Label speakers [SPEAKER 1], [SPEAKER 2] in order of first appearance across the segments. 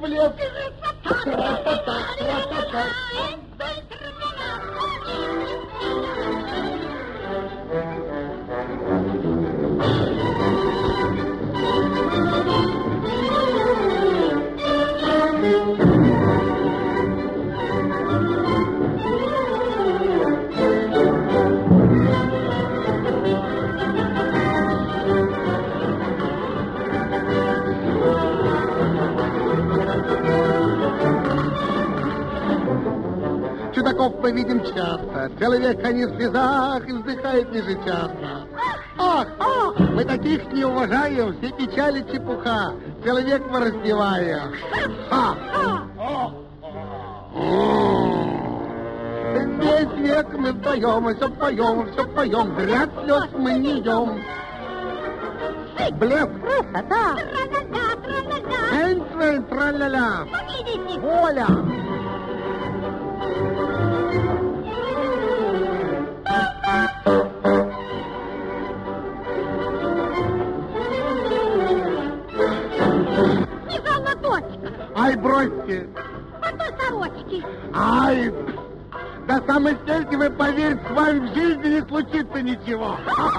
[SPEAKER 1] блеск. Тра-та-та, тра-та-та. Чудаков мы видим часто, целый век они в слезах и вздыхают ежечасно. Ах, мы таких не уважаем, все печали чепуха, целый век мы раздеваем. Весь век мы вдвоем, все поем, зря слез мы не льем. Блеск, красота, энцвей, тра-ля-ля, воля. Ай, бросьте.
[SPEAKER 2] По той сорочке.
[SPEAKER 1] Ай, до самой стельки вы, поверьте, с вами в жизни не случится ничего.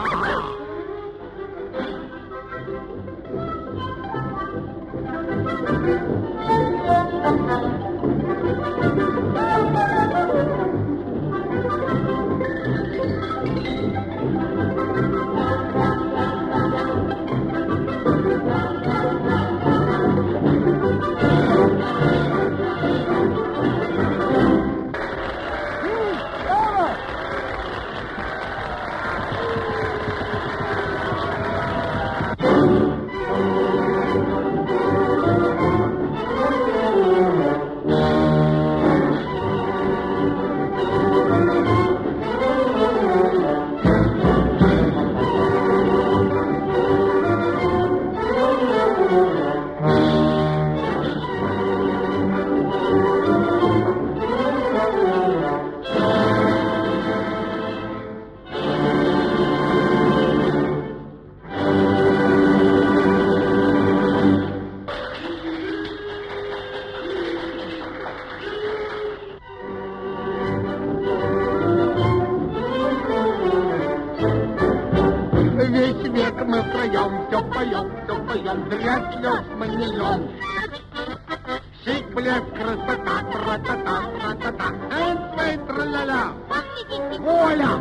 [SPEAKER 1] Весь век мы втроем, все поем, зря слез мы не льем. Шик, блеск, красота, тра-та-та, тра-та-та, энцвей, тра-ля-ля, воля.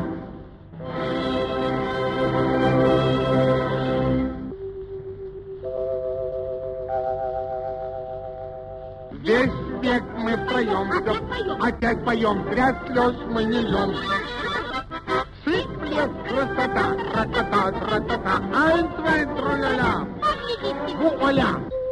[SPEAKER 1] Весь век мы втроем, опять поем, зря слез мы не льем. Шик, блеск, красота, тра-та-та, тра-та-та, энцвей, тра-ля-ля, воля.